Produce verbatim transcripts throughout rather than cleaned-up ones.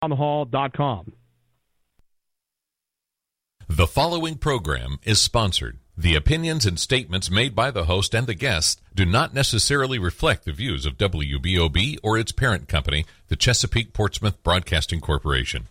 hall dot com. The following program is sponsored. The opinions and statements made by the host and the guests do not necessarily reflect the views of W B O B or its parent company, the Chesapeake Portsmouth Broadcasting Corporation.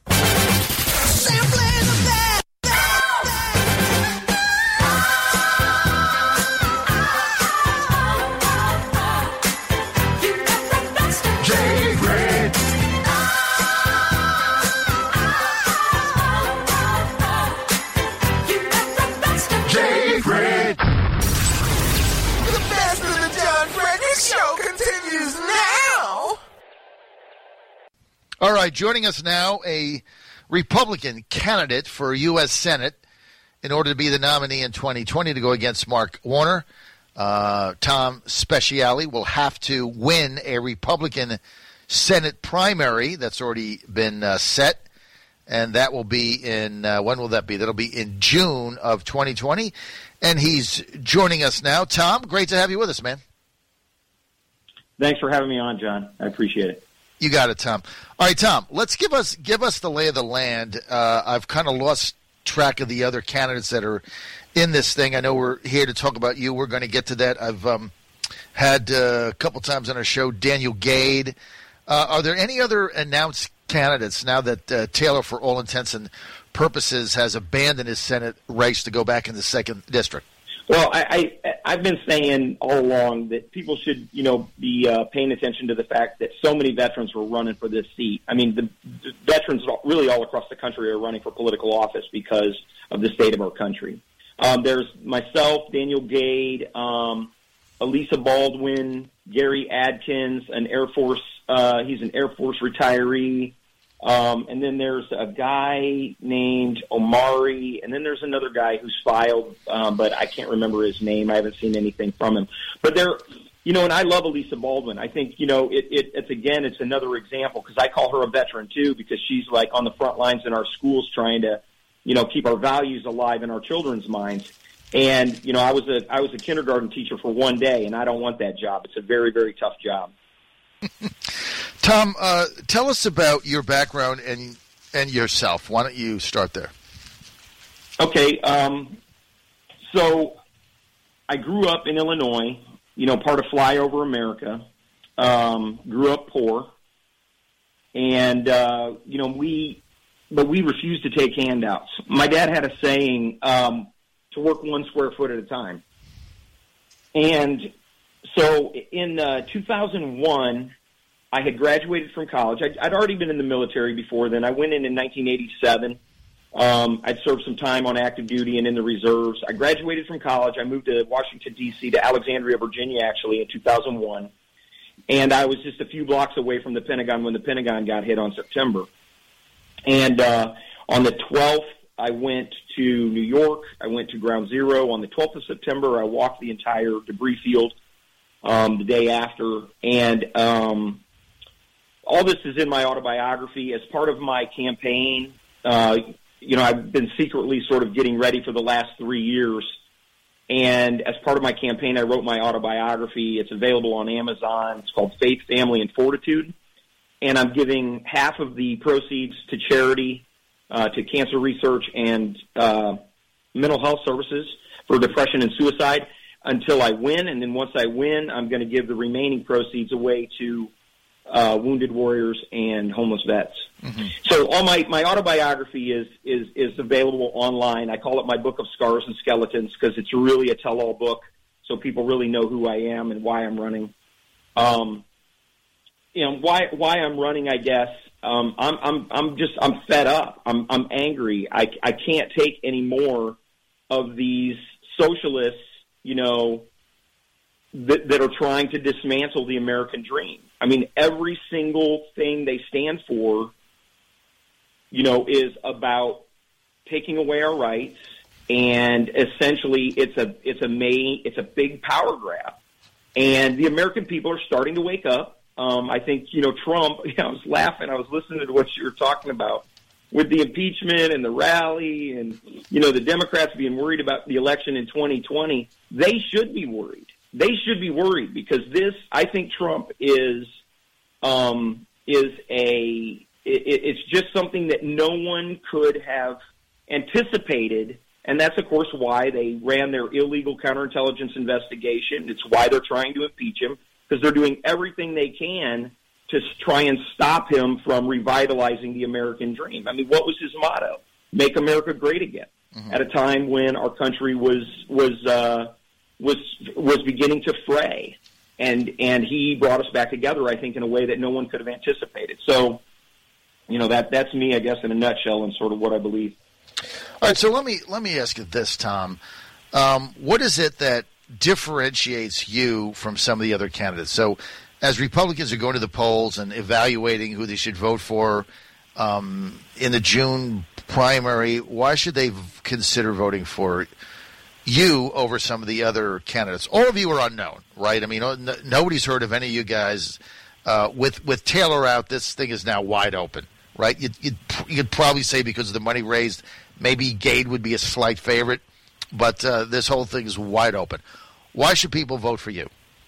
All right, joining us now, a Republican candidate for U S Senate in order to be the nominee in twenty twenty to go against Mark Warner. Uh, Tom Speciale will have to win a Republican Senate primary that's already been uh, set, and that will be in, uh, when will that be? That'll be in June of twenty twenty, and he's joining us now. Tom, great to have you with us, man. Thanks for having me on, John. I appreciate it. You got it, Tom. All right, Tom, let's give us give us the lay of the land. Uh, I've kind of lost track of the other candidates that are in this thing. I know we're here to talk about you. We're going to get to that. I've um, had uh, a couple times on our show Daniel Gade. Uh, are there any other announced candidates now that uh, Taylor, for all intents and purposes, has abandoned his Senate race to go back in the second district? Well, I, I, I've been saying all along that people should, you know, be uh, paying attention to the fact that so many veterans were running for this seat. I mean, the, the veterans really all across the country are running for political office because of the state of our country. Um, there's myself, Daniel Gade, um, Elisa Baldwin, Gary Adkins, an Air Force. Uh, he's an Air Force retiree. Um, and then there's a guy named Omari, and then there's another guy who's filed, um, but I can't remember his name. I haven't seen anything from him. But they're, you know, and I love Elisa Baldwin. I think, you know, it, it, it's, again, it's another example, because I call her a veteran, too, because she's, like, on the front lines in our schools trying to, you know, keep our values alive in our children's minds. And, you know, I was a I was a kindergarten teacher for one day, and I don't want that job. It's a very, very tough job. Tom, uh, tell us about your background and and yourself. Why don't you start there? Okay, um, so I grew up in Illinois, you know, part of Flyover America. Um, grew up poor, and uh, you know we, but we refused to take handouts. My dad had a saying, um, "To work one square foot at a time," and so in uh, two thousand one. I had graduated from college. I'd, I'd already been in the military before then. I went in in nineteen eighty-seven. Um, I'd served some time on active duty and in the reserves. I graduated from college. I moved to Washington, D C, to Alexandria, Virginia, actually, in two thousand one. And I was just a few blocks away from the Pentagon when the Pentagon got hit on September. And uh, on the twelfth, I went to New York. I went to Ground Zero. On the twelfth of September, I walked the entire debris field um, the day after. And um, all this is in my autobiography. As part of my campaign, uh, you know, I've been secretly sort of getting ready for the last three years. And as part of my campaign, I wrote my autobiography. It's available on Amazon. It's called Faith, Family, and Fortitude. And I'm giving half of the proceeds to charity, uh, to cancer research and uh, mental health services for depression and suicide until I win. And then once I win, I'm going to give the remaining proceeds away to uh, wounded warriors and homeless vets. Mm-hmm. So all my, my autobiography is, is, is available online. I call it my Book of Scars and Skeletons because it's really a tell-all book, so people really know who I am and why I'm running. Um, you know, why why I'm running, I guess. Um, I'm I'm I'm just I'm fed up. I'm I'm angry. I I can't take any more of these socialists, you know, that, that are trying to dismantle the American dream. I mean, every single thing they stand for, you know, is about taking away our rights, and essentially it's a it's a main it's a big power grab, and the American people are starting to wake up. Um, I think, you know, Trump, you know, I was laughing. I was listening to what you were talking about with the impeachment and the rally and, you know, the Democrats being worried about the election in twenty twenty. They should be worried. They should be worried because this, I think Trump is, um, is a, it, it, it's just something that no one could have anticipated. And that's, of course, why they ran their illegal counterintelligence investigation. It's why they're trying to impeach him, because they're doing everything they can to try and stop him from revitalizing the American dream. I mean, what was his motto? Make America great again. Mm-hmm. At a time when our country was was uh, was was beginning to fray, and and he brought us back together, I think, in a way that no one could have anticipated. So, you know, that that's me, I guess, in a nutshell, and sort of what I believe. All right, so let me let me ask you this, Tom. Um, what is it that differentiates you from some of the other candidates? So, as Republicans are going to the polls and evaluating who they should vote for um, in the June primary, why should they consider voting for you over some of the other candidates? All of you are unknown, right? I mean, no, nobody's heard of any of you guys. Uh, with with Taylor out, this thing is now wide open, right? You'd, you'd, you'd probably say because of the money raised, maybe Gade would be a slight favorite, but uh, this whole thing is wide open. Why should people vote for you?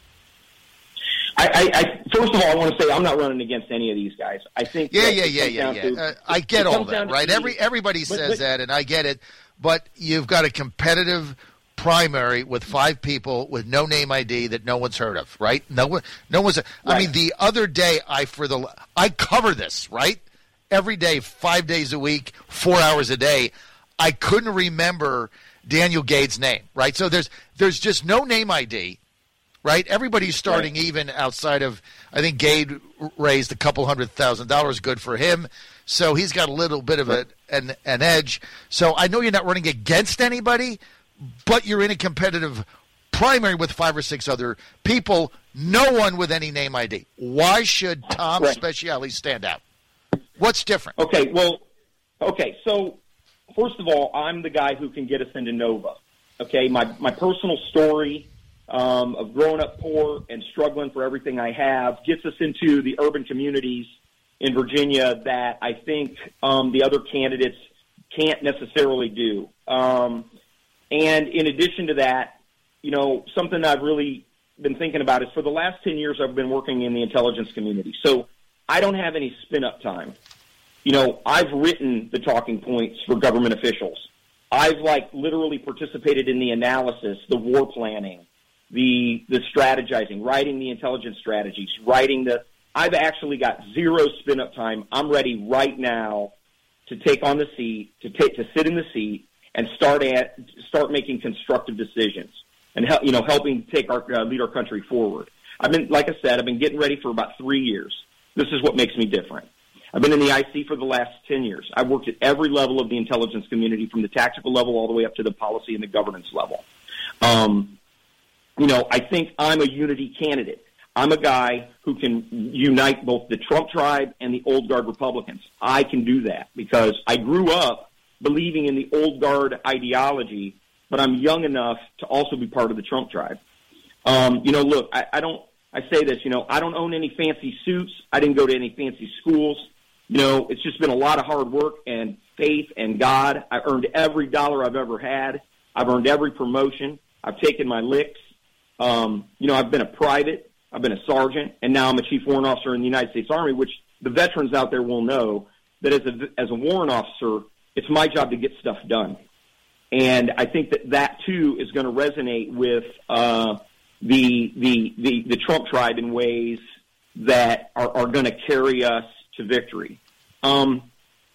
I, I, I first of all, I want to say I'm not running against any of these guys. I think yeah, yeah, yeah, yeah, yeah. To, uh, I get all that, right? Me, Every everybody but, says but, that, and I get it. But you've got a competitive primary with five people with no name I D that no one's heard of, right? No one, no one's. Right. I mean, the other day, I for the I cover this, right? Every day, five days a week, four hours a day. I couldn't remember Daniel Gade's name, right? So there's there's just no name I D. Right, everybody's starting right. even outside of. I think Gade raised a couple hundred thousand dollars. Good for him. So he's got a little bit of a, an an edge. So I know you're not running against anybody, but you're in a competitive primary with five or six other people. No one with any name I D. Why should Tom right. Speciale stand out? What's different? Okay, well, okay. So first of all, I'm the guy who can get us into Nova. Okay, my my personal story. Um, of growing up poor and struggling for everything I have gets us into the urban communities in Virginia that I think um, the other candidates can't necessarily do. Um, and in addition to that, you know, something I've really been thinking about is for the last ten years I've been working in the intelligence community. So I don't have any spin-up time. You know, I've written the talking points for government officials. I've, like, literally participated in the analysis, the war planning, the the strategizing, writing the intelligence strategies, writing the – I've actually got zero spin-up time. I'm ready right now to take on the seat, to take to sit in the seat and start at start making constructive decisions and, help, you know, helping take our uh, lead our country forward. I've been – like I said, I've been getting ready for about three years. This is what makes me different. I've been in the I C for the last ten years. I've worked at every level of the intelligence community, from the tactical level all the way up to the policy and the governance level. Um You know, I think I'm a unity candidate. I'm a guy who can unite both the Trump tribe and the old guard Republicans. I can do that because I grew up believing in the old guard ideology, but I'm young enough to also be part of the Trump tribe. Um, you know, look, I, I don't, I say this, you know, I don't own any fancy suits. I didn't go to any fancy schools. You know, it's just been a lot of hard work and faith and God. I earned every dollar I've ever had. I've earned every promotion. I've taken my licks. Um, you know, I've been a private, I've been a sergeant, and now I'm a chief warrant officer in the United States Army, which the veterans out there will know that as a, as a warrant officer, it's my job to get stuff done. And I think that that, too, is going to resonate with uh, the, the, the, the Trump tribe in ways that are, are going to carry us to victory. Um,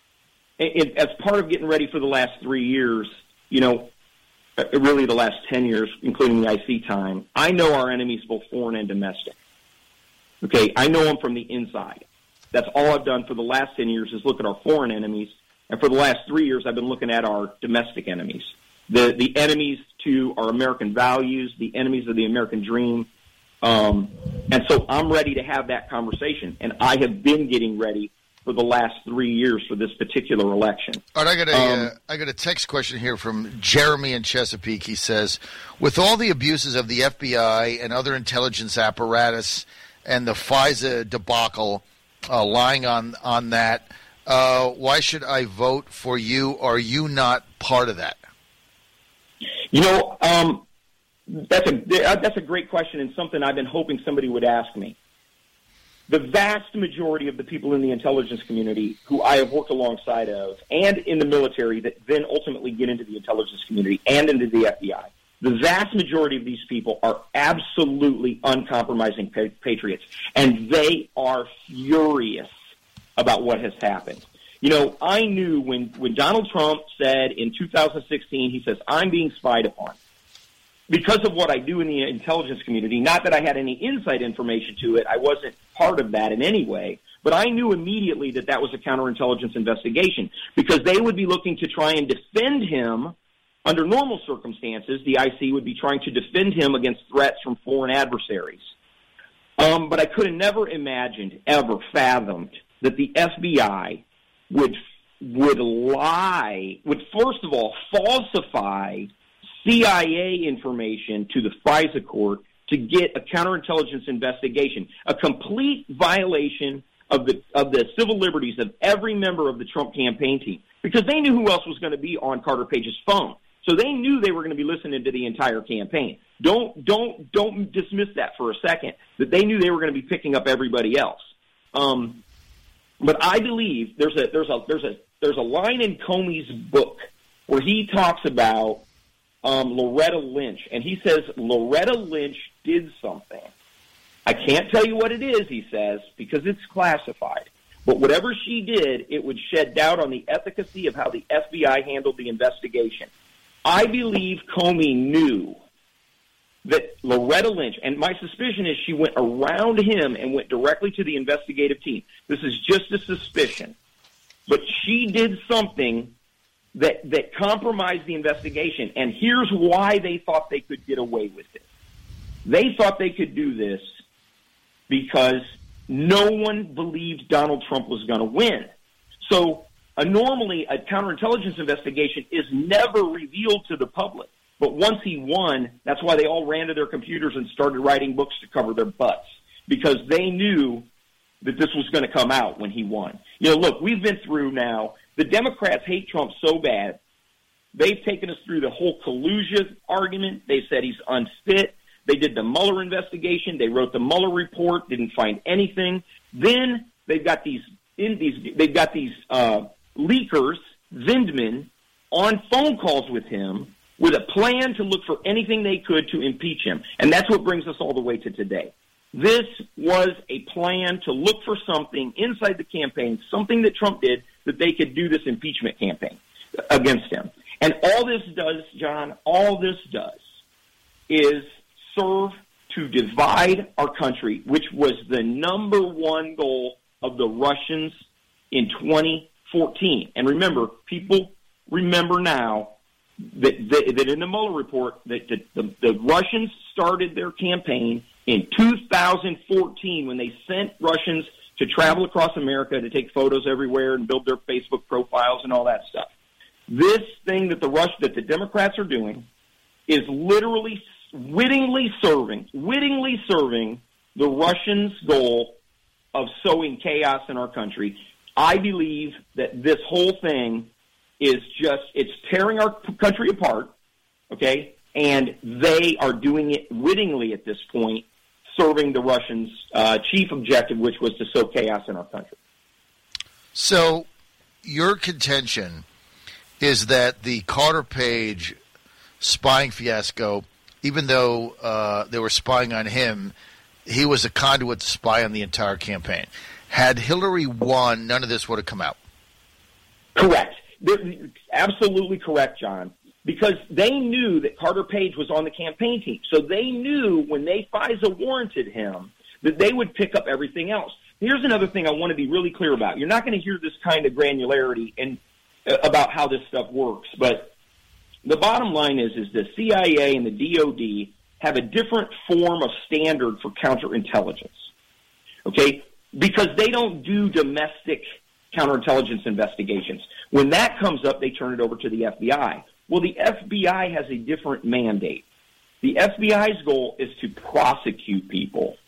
it, as part of getting ready for the last three years, you know, really the last ten years, including the I C time, I know our enemies, both foreign and domestic. Okay, I know them from the inside. That's all I've done for the last ten years is look at our foreign enemies, and for the last three years I've been looking at our domestic enemies, the the enemies to our American values, the enemies of the American dream. Um, and so I'm ready to have that conversation, and I have been getting ready for the last three years for this particular election. All right, I got a, um, uh, I got a text question here from Jeremy in Chesapeake. He says, with all the abuses of the F B I and other intelligence apparatus and the FISA debacle uh, lying on, on that, uh, why should I vote for you? Are you not part of that? You know, um, that's a that's a great question and something I've been hoping somebody would ask me. the vast majority of the people in the intelligence community who I have worked alongside of and in the military that then ultimately get into the intelligence community and into the F B I, the vast majority of these people are absolutely uncompromising pa- patriots, and they are furious about what has happened. You know, I knew when, when Donald Trump said in two thousand sixteen, he says, I'm being spied upon. Because of what I do in the intelligence community, not that I had any inside information to it, I wasn't part of that in any way, but I knew immediately that that was a counterintelligence investigation because they would be looking to try and defend him. Under normal circumstances, the I C would be trying to defend him against threats from foreign adversaries. Um, but I could have never imagined, ever fathomed, that the F B I would would lie, would first of all falsify C I A information to the FISA court to get a counterintelligence investigation, a complete violation of the of the civil liberties of every member of the Trump campaign team, because they knew who else was going to be on Carter Page's phone. So they knew they were going to be listening to the entire campaign. Don't don't don't dismiss that for a second, that they knew they were going to be picking up everybody else. Um, but I believe there's a there's a there's a there's a line in Comey's book where he talks about um, Loretta Lynch, and he says Loretta Lynch did something. I can't tell you what it is, he says, because it's classified. But whatever she did, it would shed doubt on the efficacy of how the F B I handled the investigation. I believe Comey knew that Loretta Lynch, and my suspicion is she went around him and went directly to the investigative team. This is just a suspicion. But she did something that, that compromised the investigation, and here's why they thought they could get away with it. They thought they could do this because no one believed Donald Trump was going to win. So uh, normally a counterintelligence investigation is never revealed to the public. But once he won, that's why they all ran to their computers and started writing books to cover their butts, because they knew that this was going to come out when he won. You know, look, we've been through now. The Democrats hate Trump so bad, they've taken us through the whole collusion argument. They said he's unfit. They did the Mueller investigation. They wrote the Mueller report, didn't find anything. Then they've got these in these they've got these uh, leakers, Vindman, on phone calls with him with a plan to look for anything they could to impeach him. And that's what brings us all the way to today. This was a plan to look for something inside the campaign, something that Trump did, that they could do this impeachment campaign against him. And all this does, John, all this does is serve to divide our country, which was the number one goal of the Russians in twenty fourteen. And remember, people remember now that, that, that in the Mueller report, that the, the, the Russians started their campaign in two thousand fourteen when they sent Russians to travel across America to take photos everywhere and build their Facebook profiles and all that stuff. This thing that the Rush, that the Democrats are doing is literally wittingly serving, wittingly serving the Russians' goal of sowing chaos in our country. I believe that this whole thing is just, it's tearing our country apart, okay? And they are doing it wittingly at this point, serving the Russians' uh, chief objective, which was to sow chaos in our country. So your contention is that the Carter Page spying fiasco, even though uh, they were spying on him, he was a conduit to spy on the entire campaign. Had Hillary won, none of this would have come out. Correct. They're absolutely correct, John, because they knew that Carter Page was on the campaign team. So they knew when they FISA warranted him that they would pick up everything else. Here's another thing I want to be really clear about. You're not going to hear this kind of granularity in, uh, about how this stuff works, but the bottom line is, is the C I A and the D O D have a different form of standard for counterintelligence, okay? Because they don't do domestic counterintelligence investigations. When that comes up, they turn it over to the F B I. Well, the F B I has a different mandate. The F B I's goal is to prosecute people.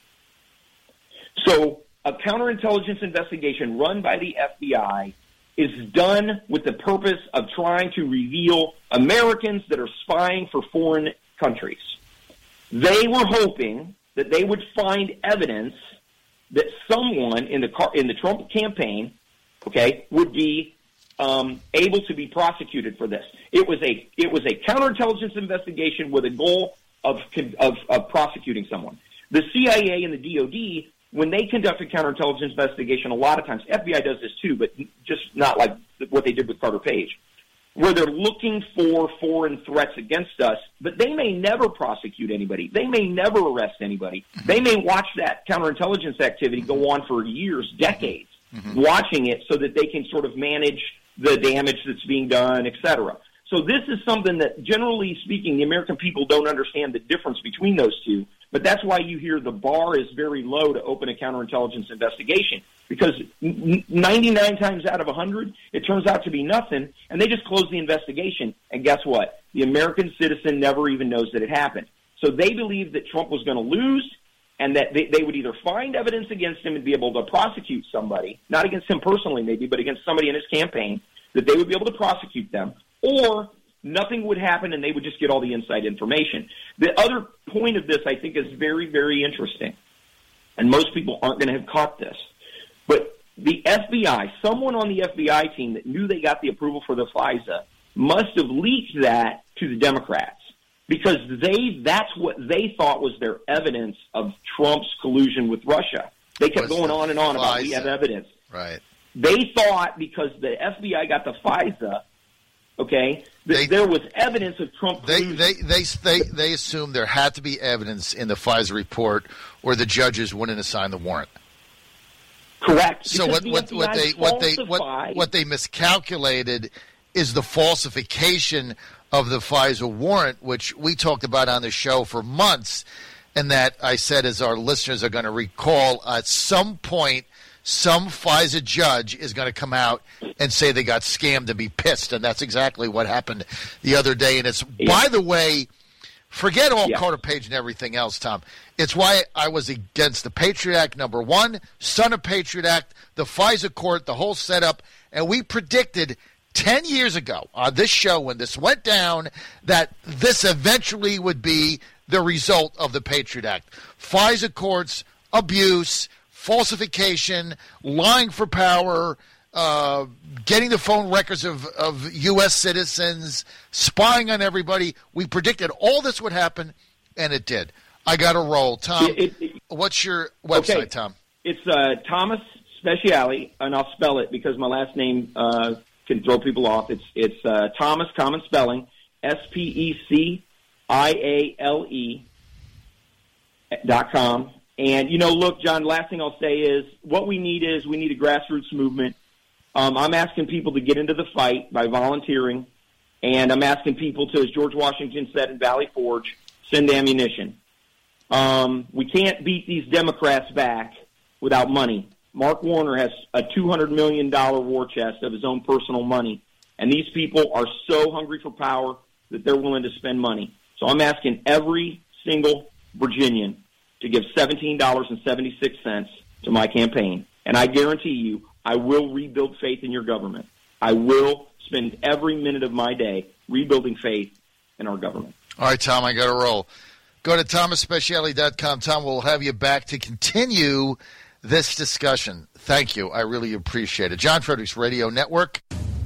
So a counterintelligence investigation run by the F B I is done with the purpose of trying to reveal Americans that are spying for foreign countries. They were hoping that they would find evidence that someone in the car, in the Trump campaign, okay, would be um, able to be prosecuted for this. It was a it was a counterintelligence investigation with a goal of of, of prosecuting someone. The C I A and the D O D, when they conduct a counterintelligence investigation, a lot of times, F B I does this too, but just not like what they did with Carter Page, where they're looking for foreign threats against us, but they may never prosecute anybody. They may never arrest anybody. They may watch that counterintelligence activity go on for years, decades, mm-hmm. watching it so that they can sort of manage the damage that's being done, et cetera. So this is something that, generally speaking, the American people don't understand the difference between those two. But that's why you hear the bar is very low to open a counterintelligence investigation, because ninety-nine times out of one hundred, it turns out to be nothing, and they just close the investigation. And guess what? The American citizen never even knows that it happened. So they believed that Trump was going to lose, and that they, they would either find evidence against him and be able to prosecute somebody, not against him personally maybe, but against somebody in his campaign, that they would be able to prosecute them, or nothing would happen and they would just get all the inside information. The other point of this, I think, is very, very interesting, and most people aren't going to have caught this. But the F B I, someone on the F B I team that knew they got the approval for the FISA, must have leaked that to the Democrats, because they that's what they thought was their evidence of Trump's collusion with Russia. They kept What's going on and on FISA? About we have evidence. Right. They thought because the F B I got the FISA, okay, they, there was evidence of Trump collusion. They, they, they, they, they assumed there had to be evidence in the FISA report or the judges wouldn't assign the warrant. Correct. So what, what, what, they, what, they, what, what they miscalculated is the falsification of the FISA warrant, which we talked about on the show for months, and that I said, as our listeners are going to recall, at some point, some FISA judge is going to come out and say they got scammed and be pissed, and that's exactly what happened the other day. And it's, yeah. by the way, forget all yeah. Carter Page and everything else, Tom. It's why I was against the Patriot Act, number one, son of Patriot Act, the FISA court, the whole setup, and we predicted ten years ago on this show when this went down that this eventually would be the result of the Patriot Act. FISA courts, abuse, falsification, lying for power, uh, getting the phone records of, of U S citizens, spying on everybody. We predicted all this would happen, and it did. I got to roll. Tom, it, it, what's your website, okay. Tom? It's uh, Thomas Speciale, and I'll spell it because my last name uh, can throw people off. It's it's uh, Thomas, common spelling, S P E C I A L E dot com. And, you know, look, John, last thing I'll say is what we need is we need a grassroots movement. Um, I'm asking people to get into the fight by volunteering, and I'm asking people to, as George Washington said in Valley Forge, send ammunition. Um, we can't beat these Democrats back without money. Mark Warner has a two hundred million dollars war chest of his own personal money, and these people are so hungry for power that they're willing to spend money. So I'm asking every single Virginian to give seventeen dollars and seventy-six cents to my campaign. And I guarantee you, I will rebuild faith in your government. I will spend every minute of my day rebuilding faith in our government. All right, Tom, I got to roll. Go to thomas speciale dot com. Tom, we'll have you back to continue this discussion. Thank you. I really appreciate it. John Fredericks Radio Network.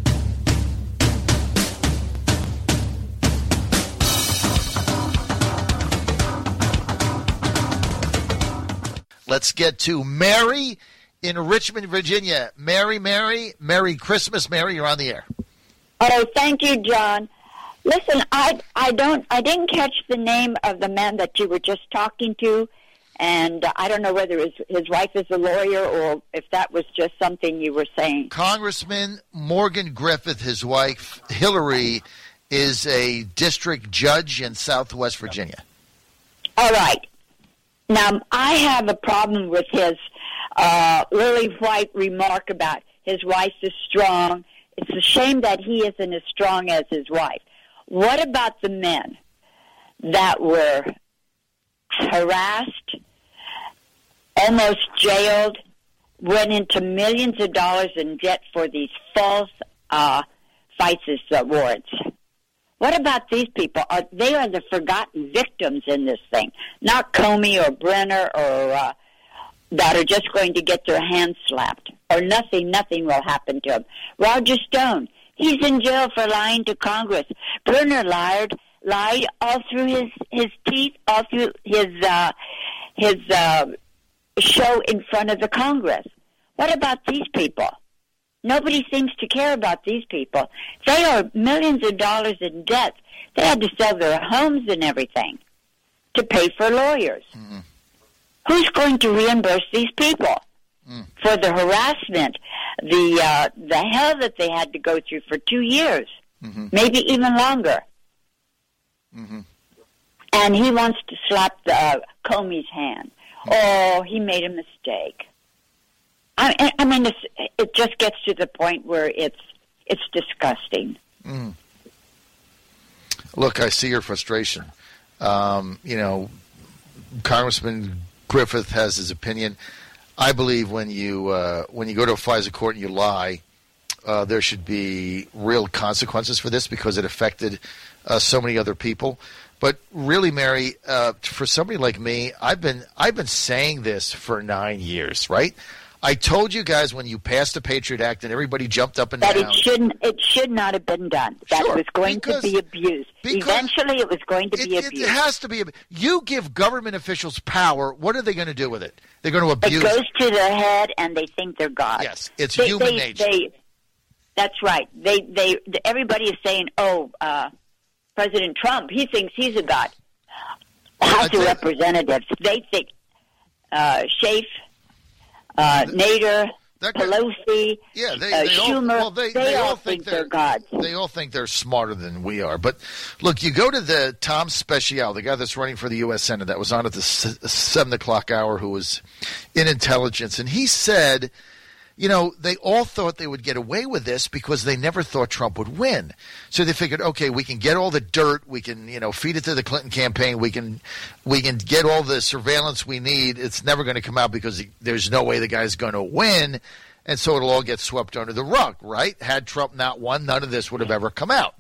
Let's get to Mary in Richmond, Virginia. Mary, Mary, Merry Christmas. Mary, you're on the air. Oh, thank you, John. Listen, I I don't I didn't catch the name of the man that you were just talking to, and I don't know whether his his wife is a lawyer or if that was just something you were saying. Congressman Morgan Griffith, his wife Hillary, is a district judge in Southwest Virginia. All right. Now, I have a problem with his uh, lily white remark about his wife is strong. It's a shame that he isn't as strong as his wife. What about the men that were harassed, almost jailed, went into millions of dollars in debt for these false uh, FISA awards? What about these people? Are, they are the forgotten victims in this thing, not Comey or Brenner or uh, that are just going to get their hands slapped, or nothing, nothing will happen to them. Roger Stone, he's in jail for lying to Congress. Brunner lied, lied all through his, his teeth, all through his uh, his uh, show in front of the Congress. What about these people? Nobody seems to care about these people. They are millions of dollars in debt. They had to sell their homes and everything to pay for lawyers. Mm-hmm. Who's going to reimburse these people mm. for the harassment, the uh, the hell that they had to go through for two years, mm-hmm. maybe even longer? Mm-hmm. And he wants to slap the, uh, Comey's hand. Mm-hmm. Oh, he made a mistake. I, I mean, it's, it just gets to the point where it's it's disgusting. Mm. Look, I see your frustration. Um, you know, Congressman Griffith has his opinion. I believe when you uh, when you go to a FISA court and you lie, uh, there should be real consequences for this because it affected uh, so many other people. But really, Mary, uh, for somebody like me, I've been I've been saying this for nine years, right? I told you guys when you passed the Patriot Act and everybody jumped up and that down. That it shouldn't, it should not have been done. That sure, it was going because, to be abused. Eventually, it was going to it, be it, abused. It has to be. You give government officials power. What are they going to do with it? They're going to abuse it. It goes to their head, and they think they're God. Yes, it's they, human they, nature. They, that's right. They, they, everybody is saying, "Oh, uh, President Trump, he thinks he's a God." House of Representatives, they think uh, Schaaf, uh, Nader. Pelosi, yeah, they, uh, they all, Schumer, well, they, they, they all, all think, think they're, they're gods. They all think they're smarter than we are. But look, you go to the Tom Speciale, the guy that's running for the U S Senate, that was on at the seven o'clock hour, who was in intelligence, and he said, you know, they all thought they would get away with this because they never thought Trump would win. So they figured, okay, we can get all the dirt, we can, you know, feed it to the Clinton campaign, we can, we can get all the surveillance we need. It's never going to come out because he, there's no way the guy's going to win, and so it'll all get swept under the rug, right? Had Trump not won, none of this would have ever come out.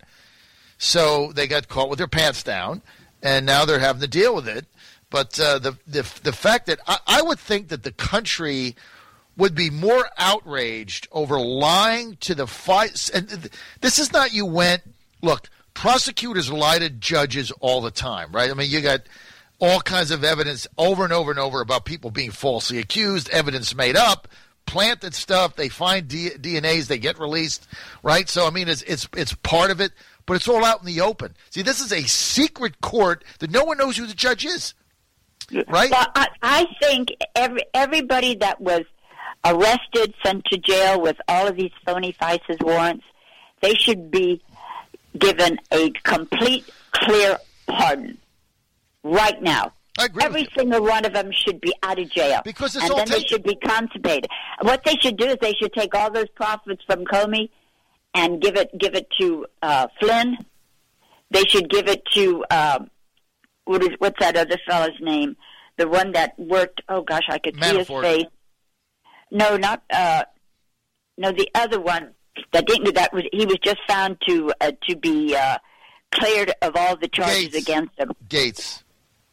So they got caught with their pants down, and now they're having to deal with it. But uh, the, the the fact that I, I would think that the country would be more outraged over lying to the fight. And this is not you went, look, prosecutors lie to judges all the time, right? I mean, you got all kinds of evidence over and over and over about people being falsely accused, evidence made up, planted stuff, they find D N As, they get released, right? So, I mean, it's, it's, it's part of it, but it's all out in the open. See, this is a secret court that no one knows who the judge is, right? Well, I, I think every, everybody that was arrested, sent to jail with all of these phony FISA warrants, they should be given a complete, clear pardon right now. I agree Every with you. single one of them should be out of jail. Because it's and all then taken. They should be consummated. What they should do is they should take all those profits from Comey and give it give it to uh, Flynn. They should give it to, uh, what is what's that other fellow's name? The one that worked, oh gosh, I could see his Manafort. face. No, not uh, no. The other one that didn't do that was he was just found to uh, to be uh, cleared of all the charges Gates. against him. Gates.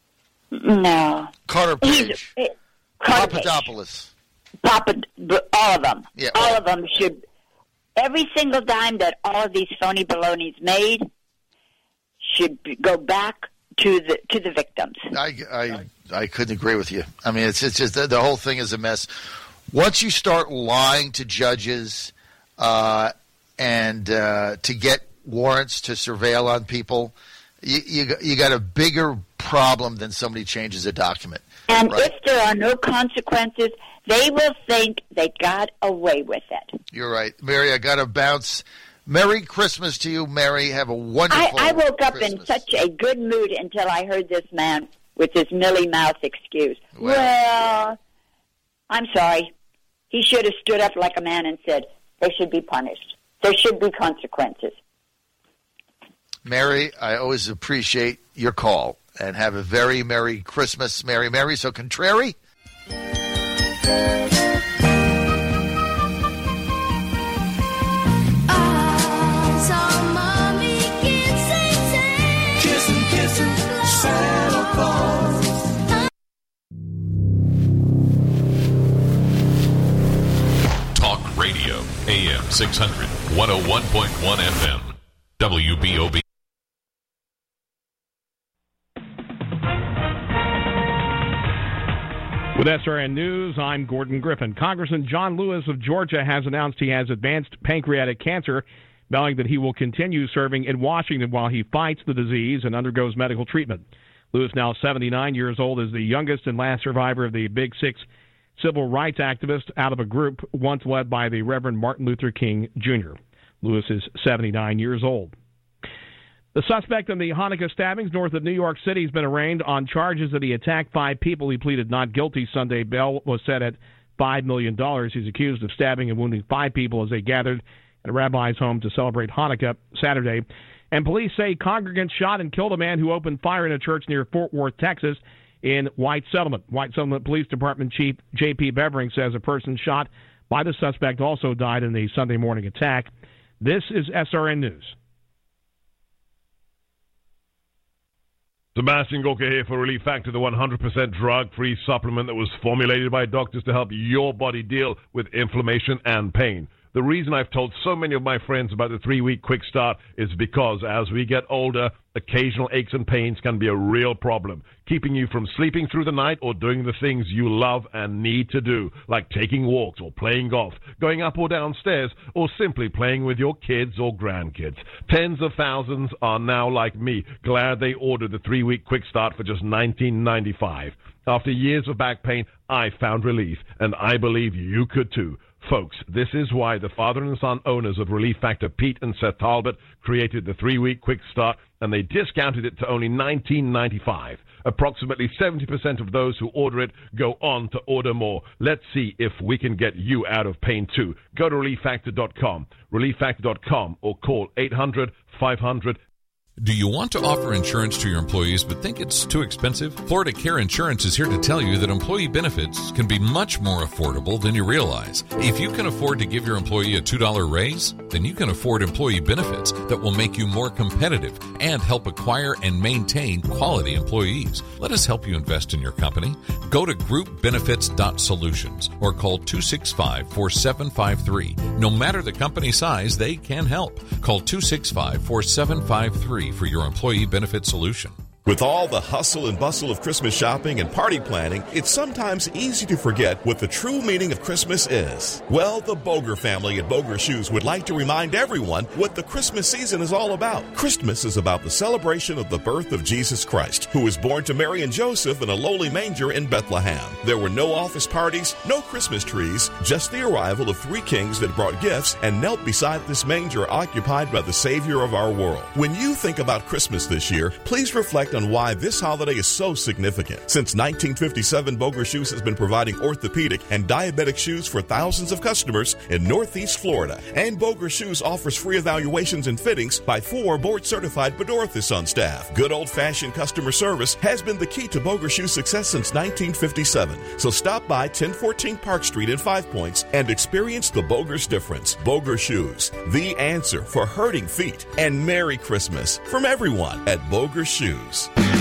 No, Carter Page. He's, Carter Page. Papadopoulos. Papa, all of them. Yeah, all all- of them should. Every single dime that all of these phony balonies made should be, go back to the to the victims. I, I, I couldn't agree with you. I mean, it's it's just the, the whole thing is a mess. Once you start lying to judges uh, and uh, to get warrants to surveil on people, you, you you got a bigger problem than somebody changes a document. And right? if there are no consequences, they will think they got away with it. You're right. Mary, I got to bounce. Merry Christmas to you, Mary. Have a wonderful I, I woke up Christmas. in such a good mood until I heard this man with his Millie Mouth excuse. Well, well, I'm sorry. He should have stood up like a man and said, they should be punished. There should be consequences. Mary, I always appreciate your call. And have a very Merry Christmas, Mary. Mary, so contrary. six hundred, one oh one point one F M. W B O B. With S R N News, I'm Gordon Griffin. Congressman John Lewis of Georgia has announced he has advanced pancreatic cancer, vowing that he will continue serving in Washington while he fights the disease and undergoes medical treatment. Lewis, now seventy-nine years old, is the youngest and last survivor of the Big Six civil rights activists out of a group once led by the Reverend Martin Luther King, Junior Lewis is seventy-nine years old. The suspect in the Hanukkah stabbings north of New York City has been arraigned on charges that he attacked five people. He pleaded not guilty Sunday. Bail was set at five million dollars. He's accused of stabbing and wounding five people as they gathered at a rabbi's home to celebrate Hanukkah Saturday. And police say congregants shot and killed a man who opened fire in a church near Fort Worth, Texas, in White Settlement. White Settlement Police Department Chief J P Bevering says a person shot by the suspect also died in the Sunday morning attack. This is S R N News. Sebastian Gorka here for Relief Factor, the one hundred percent drug-free supplement that was formulated by doctors to help your body deal with inflammation and pain. The reason I've told so many of my friends about the three-week quick start is because as we get older, occasional aches and pains can be a real problem, keeping you from sleeping through the night or doing the things you love and need to do, like taking walks or playing golf, going up or down stairs, or simply playing with your kids or grandkids. Tens of thousands are now like me, glad they ordered the three-week quick start for just nineteen ninety-five dollars. After years of back pain, I found relief, and I believe you could too. Folks, this is why the father and son owners of Relief Factor, Pete and Seth Talbot, created the three-week quick start, and they discounted it to only nineteen ninety-five dollars. Approximately seventy percent of those who order it go on to order more. Let's see if we can get you out of pain too. Go to relief factor dot com, relief factor dot com, or call eight hundred, five hundred. Do you want to offer insurance to your employees but think it's too expensive? Florida Care Insurance is here to tell you that employee benefits can be much more affordable than you realize. If you can afford to give your employee a two dollar raise, then you can afford employee benefits that will make you more competitive and help acquire and maintain quality employees. Let us help you invest in your company. Go to group benefits dot solutions or call two six five, four seven five three. No matter the company size, they can help. Call two six five, four seven five three for your employee benefit solution. With all the hustle and bustle of Christmas shopping and party planning, it's sometimes easy to forget what the true meaning of Christmas is. Well, the Boger family at Boger Shoes would like to remind everyone what the Christmas season is all about. Christmas is about the celebration of the birth of Jesus Christ, who was born to Mary and Joseph in a lowly manger in Bethlehem. There were no office parties, no Christmas trees, just the arrival of three kings that brought gifts and knelt beside this manger occupied by the Savior of our world. When you think about Christmas this year, please reflect on why this holiday is so significant. Since nineteen fifty-seven, Boger Shoes has been providing orthopedic and diabetic shoes for thousands of customers in Northeast Florida. And Boger Shoes offers free evaluations and fittings by four board-certified Bedorthus on staff. Good old-fashioned customer service has been the key to Boger Shoes' success since nineteen fifty-seven. So stop by ten fourteen Park Street in Five Points and experience the Boger's difference. Boger Shoes, the answer for hurting feet. And Merry Christmas from everyone at Boger Shoes.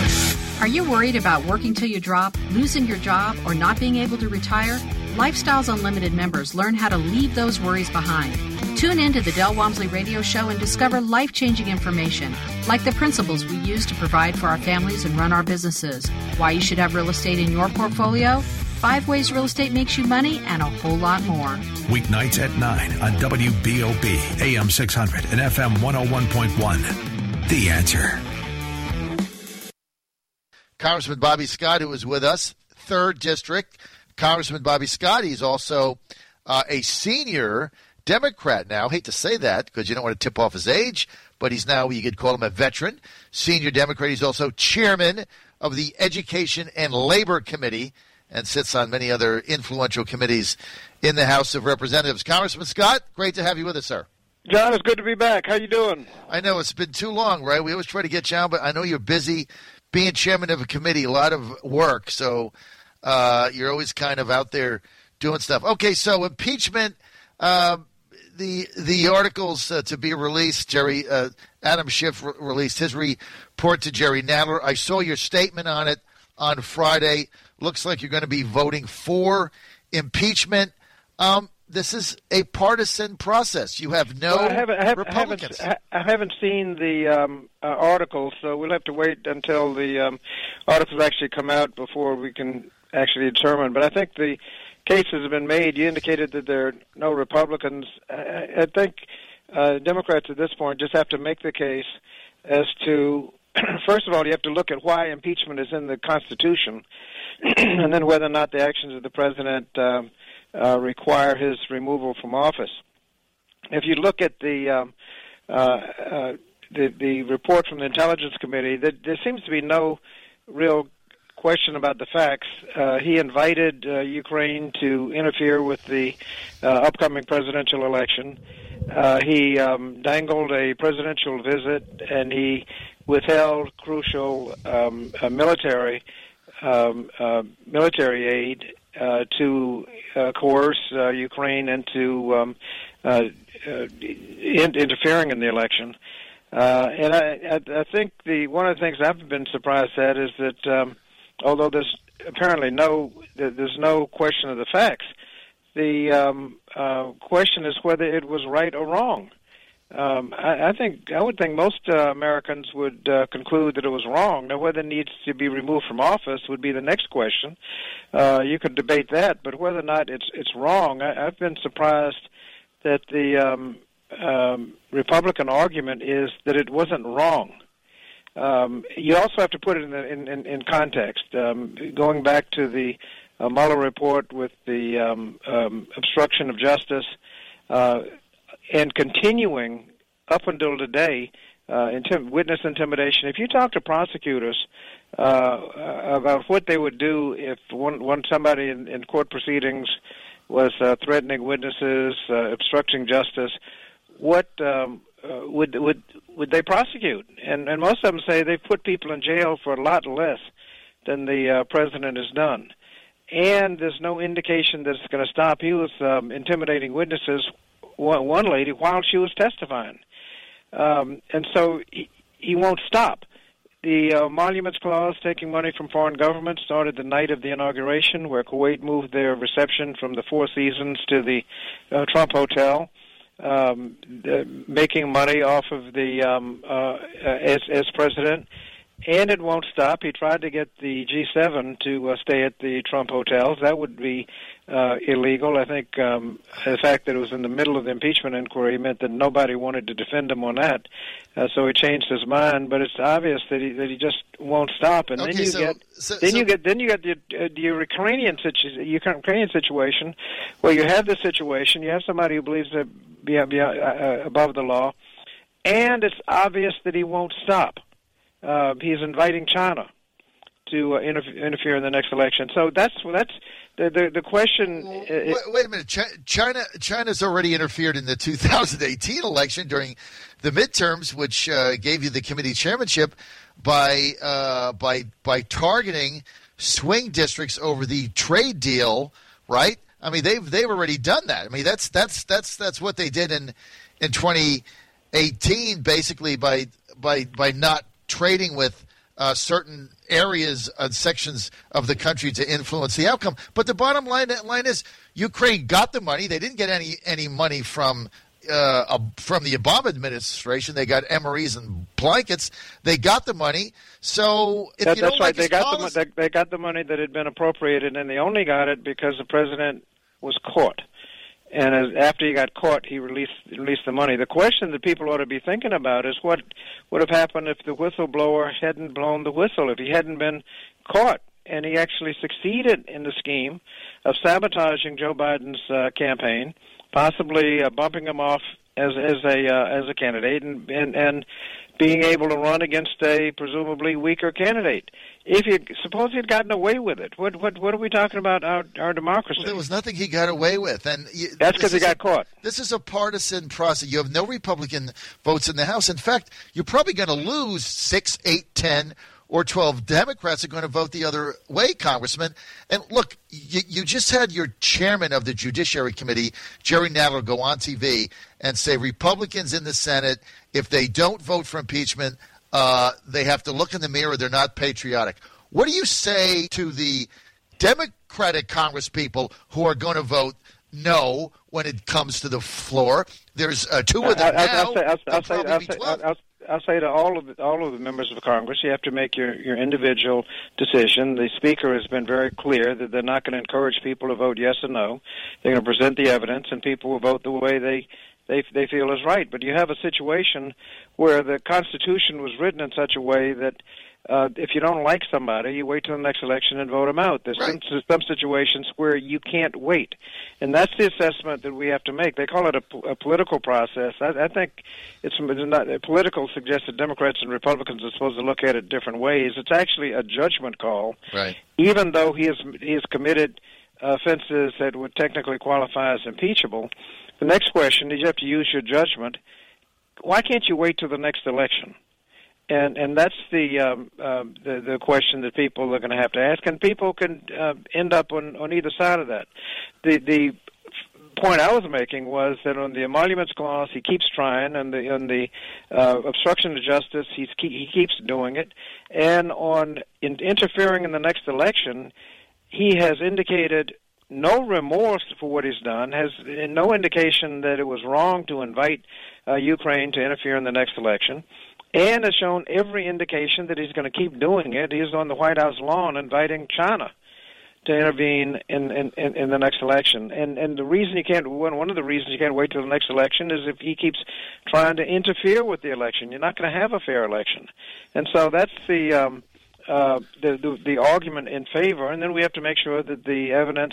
Are you worried about working till you drop, losing your job, or not being able to retire? Lifestyles Unlimited members learn how to leave those worries behind. Tune in to the Del Walmsley Radio Show and discover life-changing information, like the principles we use to provide for our families and run our businesses, why you should have real estate in your portfolio, five ways real estate makes you money, and a whole lot more. Weeknights at nine on W B O B, A M six hundred and F M one oh one point one. The Answer. Congressman Bobby Scott, who is with us, third District. Congressman Bobby Scott, he's also uh, a senior Democrat now. Hate to say that because you don't want to tip off his age, but he's now, you could call him a veteran. Senior Democrat. He's also chairman of the Education and Labor Committee and sits on many other influential committees in the House of Representatives. Congressman Scott, great to have you with us, sir. John, it's good to be back. How you doing? I know it's been too long, right? We always try to get you on, but I know you're busy. Being chairman of a committee, a lot of work, so uh, you're always kind of out there doing stuff. Okay, so impeachment, uh, the the articles uh, to be released, Jerry, uh, Adam Schiff re- released his report to Jerry Nadler. I saw your statement on it on Friday. Looks like you're going to be voting for impeachment. Um, this is a partisan process. You have no well, I haven't, I haven't, Republicans. I haven't, I haven't seen the um, uh, articles, so we'll have to wait until the um, articles actually come out before we can actually determine. But I think the cases have been made. You indicated that there are no Republicans. I, I think uh, Democrats at this point just have to make the case as to, first of all, you have to look at why impeachment is in the Constitution, and then whether or not the actions of the president uh, uh, require his removal from office. If you look at the um, uh, uh, the, the report from the Intelligence Committee, there, there seems to be no real question about the facts. Uh, he invited uh, Ukraine to interfere with the uh, upcoming presidential election. Uh, he um, dangled a presidential visit, and he withheld crucial um, uh, military um, uh, military aid uh, to uh, coerce uh, Ukraine into um, uh, uh, in- interfering in the election. Uh, and I, I, I think the one of the things I've been surprised at is that um, although there's apparently no there's no question of the facts, the um, uh, question is whether it was right or wrong. Um, I, I think I would think most uh, Americans would uh, conclude that it was wrong. Now, whether it needs to be removed from office would be the next question. Uh, you could debate that, but whether or not it's it's wrong, I, I've been surprised that the um, um, Republican argument is that it wasn't wrong. Um, you also have to put it in in, in, in context. Um, going back to the uh, Mueller report with the um, um, obstruction of justice. Uh, And continuing up until today, uh, intim- witness intimidation. If you talk to prosecutors uh, about what they would do if one, one somebody in, in court proceedings was uh, threatening witnesses, uh, obstructing justice, what um, uh, would would would they prosecute? And, and most of them say they've put people in jail for a lot less than the uh, president has done. And there's no indication that it's going to stop. He was um, intimidating witnesses. One lady while she was testifying. Um, and so he, he won't stop. The uh, Monuments Clause, taking money from foreign governments, started the night of the inauguration, where Kuwait moved their reception from the Four Seasons to the uh, Trump Hotel, um, the, making money off of the um, uh, as, as president. And it won't stop. He tried to get the G seven to uh, stay at the Trump hotels. That would be uh, illegal. I think um, the fact that it was in the middle of the impeachment inquiry meant that nobody wanted to defend him on that. Uh, so he changed his mind. But it's obvious that he that he just won't stop. And okay, then you so, get so, then so, you get then you get the, uh, the Ukrainian situ- Ukrainian situation, where you have the situation. You have somebody who believes that be, be uh, above the law, and it's obvious that he won't stop. Uh, he's inviting China to uh, interf- interfere in the next election. So that's that's the the, the question. Well, uh, wait, wait a minute. China China's already interfered in the two thousand eighteen election during the midterms, which uh, gave you the committee chairmanship by uh, by by targeting swing districts over the trade deal. Right? I mean, they've they've already done that. I mean, that's that's that's that's what they did in in twenty eighteen, basically by by by not trading with uh, certain areas and sections of the country to influence the outcome. But the bottom line, line is Ukraine got the money. They didn't get any any money from uh, from the Obama administration. They got M R Es and blankets. They got the money. So if that, you that's don't right. like They his got policy, the they, they got the money that had been appropriated, and they only got it because the president was caught. And as, after he got caught, he released released the money. The question that people ought to be thinking about is what would have happened if the whistleblower hadn't blown the whistle, if he hadn't been caught, and he actually succeeded in the scheme of sabotaging Joe Biden's uh, campaign, possibly uh, bumping him off as as a uh, as a candidate, and, and and being able to run against a presumably weaker candidate. If you suppose he'd gotten away with it, what what what are we talking about our our democracy? well, there was nothing he got away with, and you, that's because he got a, caught. This is a partisan process. You have no Republican votes in the House. In fact, you're probably going to lose six, eight, ten, or twelve Democrats are going to vote the other way, Congressman. And look, you, you just had your chairman of the Judiciary Committee, Jerry Nadler, go on T V and say Republicans in the Senate, if they don't vote for impeachment, uh, they have to look in the mirror. They're not patriotic. What do you say to the Democratic congresspeople who are going to vote no when it comes to the floor. There's uh, two of them I, now. I'll say, I'll, I'll, say, probably I'll, be say, twelve. I'll, I'll say to all of the, all of the members of Congress, you have to make your, your individual decision. The Speaker has been very clear that they're not going to encourage people to vote yes or no. They're going to present the evidence, and people will vote the way they they they feel is right. But you have a situation where the Constitution was written in such a way that uh, if you don't like somebody, you wait till the next election and vote them out. There's Right. some, some situations where you can't wait, and that's the assessment that we have to make. They call it a, a political process. I, I think it's not political. Suggests that Democrats and Republicans are supposed to look at it different ways. It's actually a judgment call. Right. Even though he has he has committed offenses that would technically qualify as impeachable, the next question is you have to use your judgment. Why can't you wait till the next election? And and that's the um, uh, the, the question that people are going to have to ask, and people can uh, end up on, on either side of that. The the point I was making was that on the emoluments clause, he keeps trying, and the on the uh, obstruction of justice, he's he keeps doing it, and on in, interfering in the next election, he has indicated no remorse for what he's done, has no indication that it was wrong to invite uh, Ukraine to interfere in the next election, and has shown every indication that he's going to keep doing it. He's on the White House lawn inviting China to intervene in, in, in, in the next election. And and the reason you can't, one, one of the reasons you can't wait till the next election is if he keeps trying to interfere with the election. You're not going to have a fair election. And so that's the... Um, Uh, the, the the argument in favor, and then we have to make sure that the evidence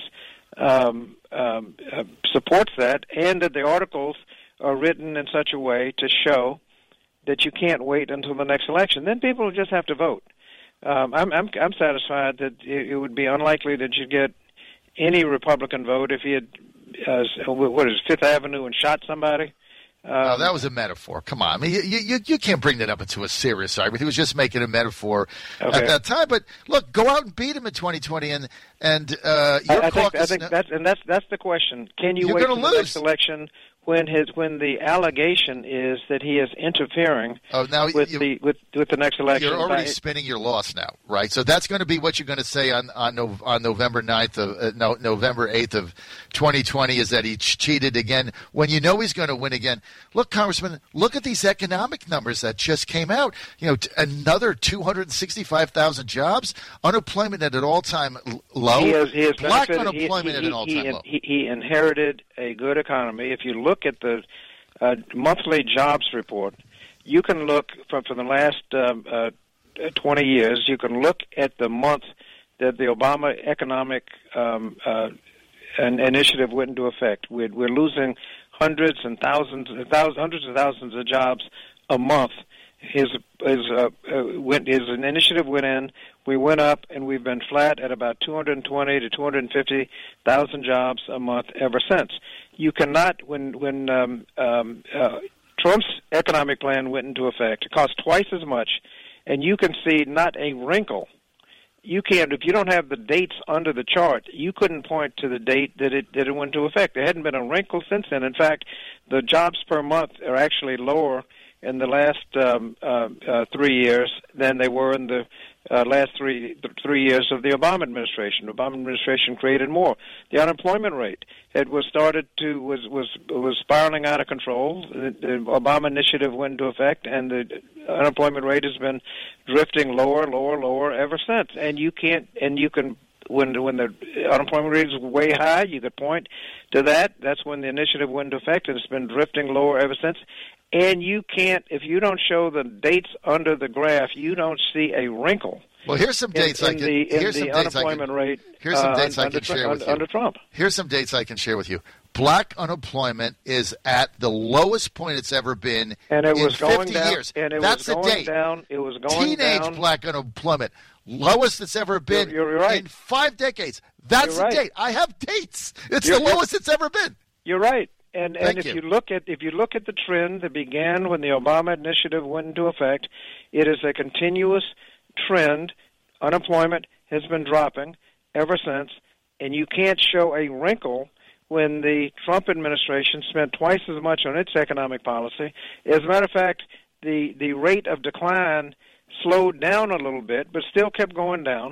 um, um, uh, supports that, and that the articles are written in such a way to show that you can't wait until the next election. Then people just have to vote. Um, I'm I'm I'm satisfied that it, it would be unlikely that you'd get any Republican vote if he had uh, what is it, Fifth Avenue and shot somebody. Um, oh, that was a metaphor. Come on. I mean, you, you, you can't bring that up into a serious argument. He was just making a metaphor okay. at that time. But, look, go out and beat him in twenty twenty. And, and uh, your I, I think, caucus... I think that's, and that's, that's the question. Can you You're wait gonna for the lose. next election when his when the allegation is that he is interfering oh, now with you, the with, with the next election? You're already by, spinning your loss now, right? So that's going to be what you're going to say on on, no, on November ninth of uh, no, November eighth of twenty twenty is that he ch- cheated again when you know he's going to win again. Look, Congressman, look at these economic numbers that just came out. You know, t- another two hundred sixty-five thousand jobs, unemployment at an all-time l- low, he has, he has black benefited- unemployment he, at he, an all-time he, low. He, he inherited a good economy. If you look at the uh, monthly jobs report, you can look for, for the last um, uh, twenty years, you can look at the month that the Obama economic um, uh, an initiative went into effect. We're, we're losing hundreds and thousands, thousands, hundreds of thousands of jobs a month. His his uh, uh, went, his initiative went in. We went up, and we've been flat at about two hundred twenty to two hundred fifty thousand jobs a month ever since. You cannot when when um, um, uh, Trump's economic plan went into effect. It cost twice as much, and you can see not a wrinkle. You can't, if you don't have the dates under the chart, you couldn't point to the date that it that it went into effect. There hadn't been a wrinkle since then. In fact, the jobs per month are actually lower in the last um, uh, uh, three years than they were in the uh, last three th- three years of the Obama administration. The Obama administration created more. The unemployment rate it was started to was was was spiraling out of control. The, the Obama initiative went into effect, and the unemployment rate has been drifting lower, lower, lower ever since. And you can't, and you can. When when the unemployment rate is way high, you could point to that. That's when the initiative went into effect, and it's been drifting lower ever since. And you can't, if you don't show the dates under the graph, you don't see a wrinkle. Well, here's some dates in, I in can. the, in here's the some dates unemployment I can, rate. Here's some uh, dates I under, can share under, with you. under Trump. Here's some dates I can share with you. Black unemployment is at the lowest point it's ever been and it in was going fifty down, years. And it That's was the going date. down. It was going Teenage down. black unemployment, lowest it's ever been You're, you're right. in five decades. That's You're the right. date. I have dates. It's You're, the lowest it's ever been. You're right. And and Thank if you. you look at if you look at the trend that began when the Obama initiative went into effect, it is a continuous trend. Unemployment has been dropping ever since, and you can't show a wrinkle when the Trump administration spent twice as much on its economic policy. As a matter of fact, the the rate of decline slowed down a little bit, but still kept going down.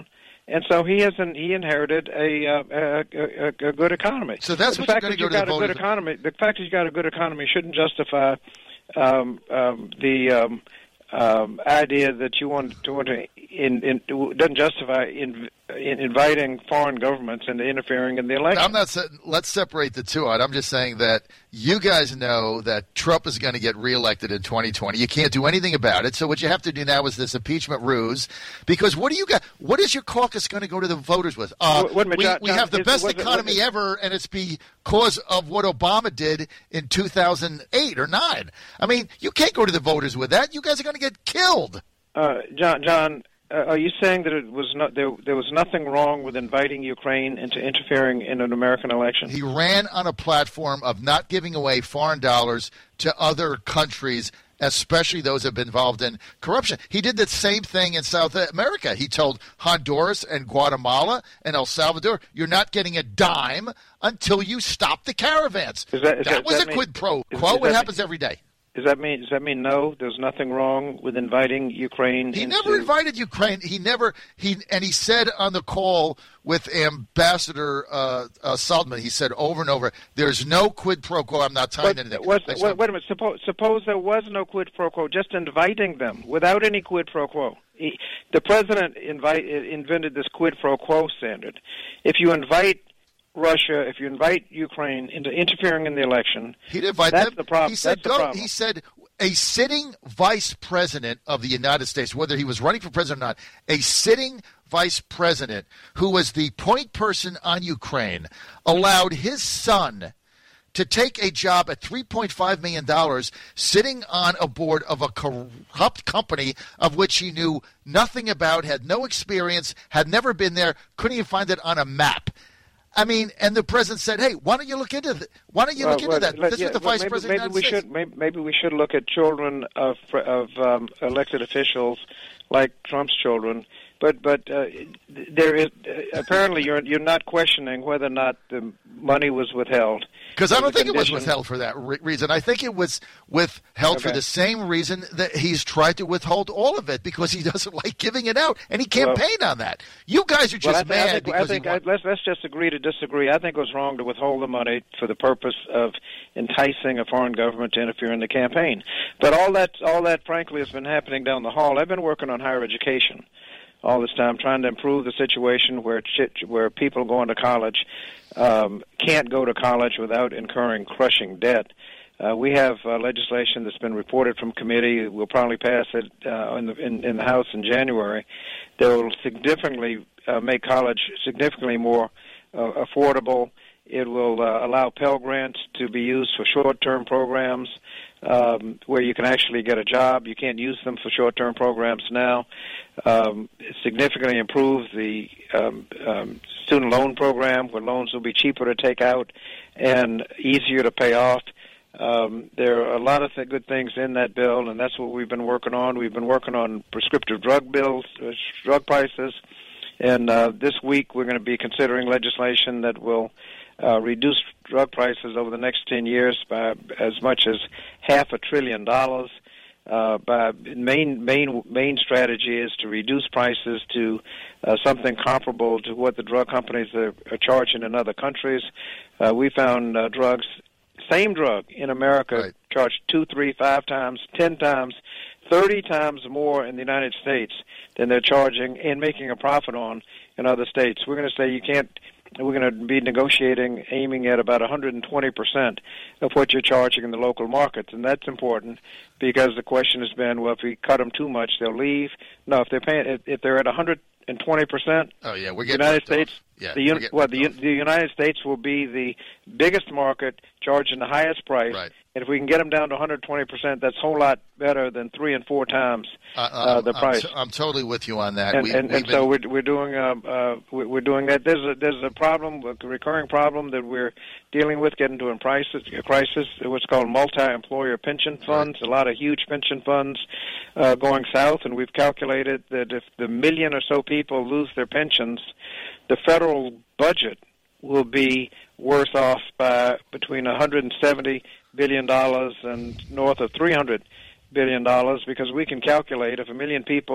And so he hasn't. He inherited a, uh, a, a, a good economy. So that's the what fact you're that going you to go got to the a good voters. economy. The fact that you got a good economy shouldn't justify um, um, the um, um, idea that you want to want to. In, in, doesn't justify in, in inviting foreign governments into interfering in the election. I'm not saying let's separate the two out. I'm just saying that you guys know that Trump is going to get reelected in twenty twenty. You can't do anything about it. So what you have to do now is this impeachment ruse. Because what do you got? What is your caucus going to go to the voters with? Uh, What- what- we, John- we John, have the is- best was it- economy was it- ever, and it's because of what Obama did in two thousand eight or nine. I mean, you can't go to the voters with that. You guys are going to get killed. Uh, John, John, uh, are you saying that it was not there? There was nothing wrong with inviting Ukraine into interfering in an American election. He ran on a platform of not giving away foreign dollars to other countries, especially those that have been involved in corruption. He did the same thing in South America. He told Honduras and Guatemala and El Salvador, you're not getting a dime until you stop the caravans. Is that, is that, that was that a mean- quid pro is- quo. is It that- happens every day. Does that mean? Does that mean no? There's nothing wrong with inviting Ukraine. He into, never invited Ukraine. He never he and he said on the call with Ambassador uh, uh, Salman, he said over and over, "There's no quid pro quo. I'm not tying But anything." was, I wait, said, wait a minute. Suppose, suppose there was no quid pro quo, just inviting them without any quid pro quo. He, the president invite, invented this quid pro quo standard. If you invite Russia, if you invite Ukraine into interfering in the election, He didn't invite that's them. the problem. He said, that's the go, problem. he said a sitting vice president of the United States, whether he was running for president or not, a sitting vice president who was the point person on Ukraine, allowed his son to take a job at three point five million dollars sitting on a board of a corrupt company of which he knew nothing about, had no experience, had never been there, couldn't even find it on a map. I mean, and the president said, "Hey, why don't you look into th- why don't you look Well, into well, that?" let- This yeah, was the well, vice maybe, president maybe of the we United States. should maybe, maybe we should look at children of of um, elected officials like Trump's children. But but uh, there is uh, apparently you're you're not questioning whether or not the money was withheld. Because I As a don't think it was condition- withheld for that re- reason. I think it was withheld for Okay. the same reason that he's tried to withhold all of it, because he doesn't like giving it out, and he campaigned on that. You guys are just Well, I, thi- mad I think, because I think he won. I, let's let's just agree to disagree. I think it was wrong to withhold the money for the purpose of enticing a foreign government to interfere in the campaign. But all that all that frankly has been happening down the hall. I've been working on higher education all this time, trying to improve the situation where ch- where people going to college um, can't go to college without incurring crushing debt. Uh, we have uh, legislation that's been reported from committee. We'll probably pass it uh, in, the, in, in the House in January. That will significantly uh, make college significantly more uh, affordable. It will uh, allow Pell Grants to be used for short-term programs um, where you can actually get a job. You can't use them for short-term programs now. Um, it significantly improves the um, um, student loan program, where loans will be cheaper to take out and easier to pay off. Um, there are a lot of th- good things in that bill, and that's what we've been working on. We've been working on prescriptive drug bills, uh, drug prices, and uh, this week we're going to be considering legislation that will uh, reduce drug prices over the next ten years by as much as half a trillion dollars. Uh, by main main main strategy is to reduce prices to uh, something comparable to what the drug companies are, are charging in other countries. Uh, we found uh, drugs, same drug in America, Right. charged two, three, five times, ten times, thirty times more in the United States than they're charging and making a profit on in other states. We're going to say you can't. We're going to be negotiating, aiming at about one hundred twenty percent of what you're charging in the local markets, and that's important because the question has been, well, if we cut them too much, they'll leave. No, if they're paying, if, if they're at one hundred twenty percent, Oh yeah, we're the getting United ripped off. States, Yeah, the, we're un- getting well, the, ripped off. the United States will be the biggest market, charging the highest price. Right. And if we can get them down to one hundred twenty percent, that's a whole lot better than three and four times Uh, uh, the I'm, price. I'm, I'm totally with you on that. And, we, and, we've and been, so we're we're doing uh, uh, we're we're doing that. There's a there's a problem, a recurring problem that we're dealing with, getting to a crisis, a crisis. What's called multi-employer pension funds. A lot of huge pension funds uh, going south, and we've calculated that if the million or so people lose their pensions, the federal budget will be worse off by between one hundred seventy billion dollars and north of three hundred billion dollars, because we can calculate if a million people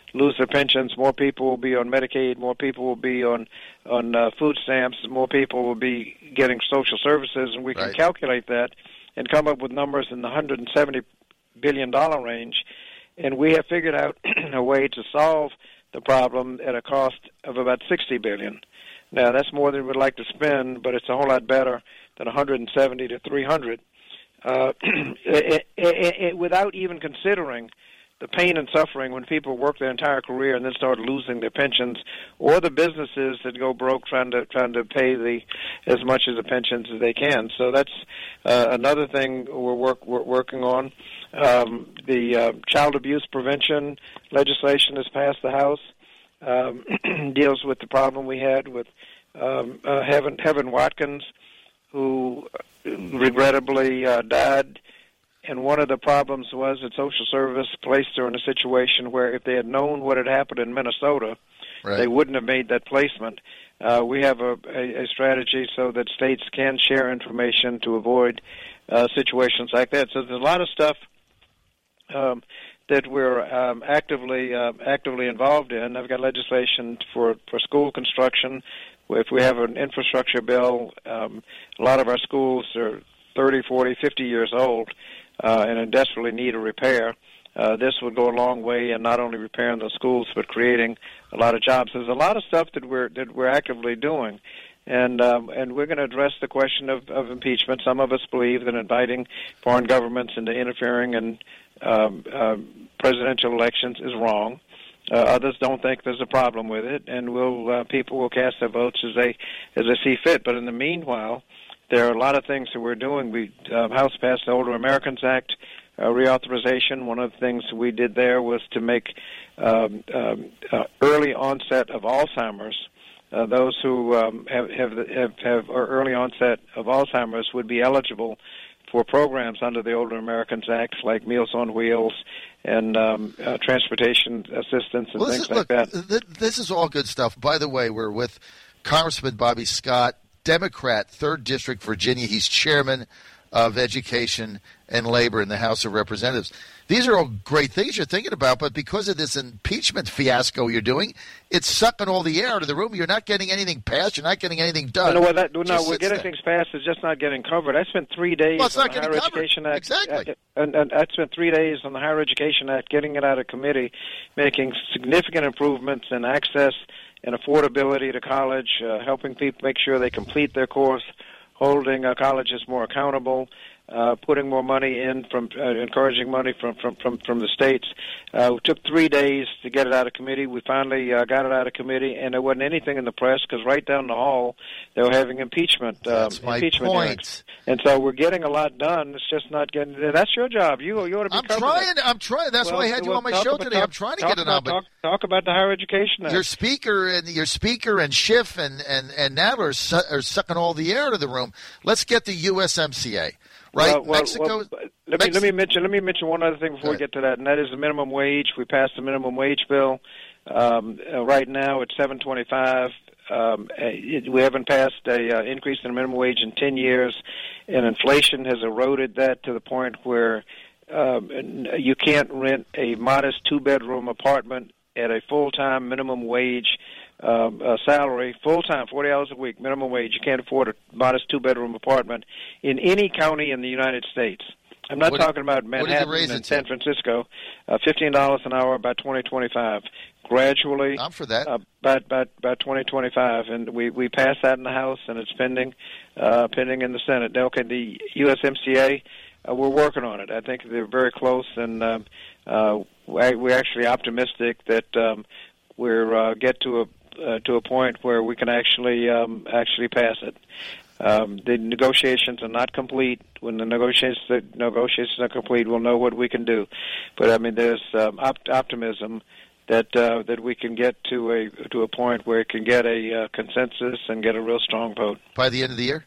lose their pensions. More people will be on Medicaid. More people will be on on uh, food stamps. More people will be getting social services, and we can Right. calculate that and come up with numbers in the one hundred seventy billion dollars range. And we have figured out a way to solve the problem at a cost of about sixty billion dollars. Now, that's more than we'd like to spend, but it's a whole lot better than one hundred seventy to three hundred. Uh, it, it, it, without even considering the pain and suffering when people work their entire career and then start losing their pensions, or the businesses that go broke trying to trying to pay the as much as the pensions as they can. So that's uh, another thing we're work we're working on. Um, the uh, child abuse prevention legislation has passed the House. Um, deals with the problem we had with um, uh, Heaven Heaven Watkins, who regrettably uh, died. And one of the problems was that social service placed her in a situation where if they had known what had happened in Minnesota, Right. they wouldn't have made that placement. Uh, we have a, a, a strategy so that states can share information to avoid uh, situations like that. So there's a lot of stuff um, that we're um, actively uh, actively involved in. I've got legislation for, for school construction. If we have an infrastructure bill, um, a lot of our schools are thirty, forty, fifty years old uh, and in desperately need of repair. Uh, this would go a long way in not only repairing those schools but creating a lot of jobs. There's a lot of stuff that we're that we're actively doing, and um, and we're going to address the question of, of impeachment. Some of us believe that inviting foreign governments into interfering in um, uh, presidential elections is wrong. Uh, others don't think there's a problem with it, and will uh, people will cast their votes as they as they see fit. But in the meanwhile, there are a lot of things that we're doing. We uh, House passed the Older Americans Act uh, reauthorization. One of the things we did there was to make um, um, uh, early onset of Alzheimer's. Uh, those who um, have, have have have or early onset of Alzheimer's would be eligible for programs under the Older Americans Act, like Meals on Wheels and um, uh, transportation assistance and well, things is, like look, that. Th- this is all good stuff. By the way, we're with Congressman Bobby Scott, Democrat, third District, Virginia. He's chairman of Education and Labor in the House of Representatives. These are all great things you're thinking about, but because of this impeachment fiasco you're doing, it's sucking all the air out of the room. You're not getting anything passed. You're not getting anything done. No, well, that, no, Just we're sits getting there. things passed. It's just not getting covered. I spent three days Well, it's on not the getting Higher covered. Education Act. Exactly. And, and I spent three days on the Higher Education Act, getting it out of committee, making significant improvements in access and affordability to college, uh, helping people make sure they complete their course, holding uh, colleges more accountable, uh, putting more money in from uh, encouraging money from from from, from the states. Uh, it took three days to get it out of committee. We finally uh, got it out of committee, and there wasn't anything in the press because right down the hall they were having impeachment. That's um, my impeachment point. hearings. And so we're getting a lot done. It's just not getting. That's your job. You you ought to be. I'm covering trying. it. I'm trying. That's Well, why I had you well, on my talk show about- today. talk- I'm trying to talk get it about, on, but talk, talk about the Higher Education Act. your speaker and your speaker and Schiff and and and Nadler are, su- are sucking all the air out of the room. Let's get the U S M C A. Right, Well, well, Mexico. well, let me Mex- let me mention let me mention one other thing before Go we get to that, and that is the minimum wage. We passed the minimum wage bill. Um, uh, right now, it's seven twenty-five. Um, it, we haven't passed a uh, increase in the minimum wage in ten years, and inflation has eroded that to the point where um, you can't rent a modest two-bedroom apartment at a full-time minimum wage um, uh, salary, full-time, forty hours a week, minimum wage. You can't afford a modest two-bedroom apartment in any county in the United States. I'm not What- talking about what did you Manhattan raise it and to? San Francisco. Uh, fifteen dollars an hour by twenty twenty-five. Gradually, I'm for that. uh, by, by, by twenty twenty-five, and we, we passed that in the House, and it's pending uh, pending in the Senate. Now, okay, the U S M C A, uh, we're working on it. I think they're very close, and um, uh, we- we're actually optimistic that um, we're uh, get to a uh, to a point where we can actually um, actually pass it. Um, the negotiations are not complete. When the negotiations the negotiations are complete, we'll know what we can do. But I mean, there's um, op- optimism that uh, that we can get to a to a point where it can get a uh, consensus and get a real strong vote. by the end of the year.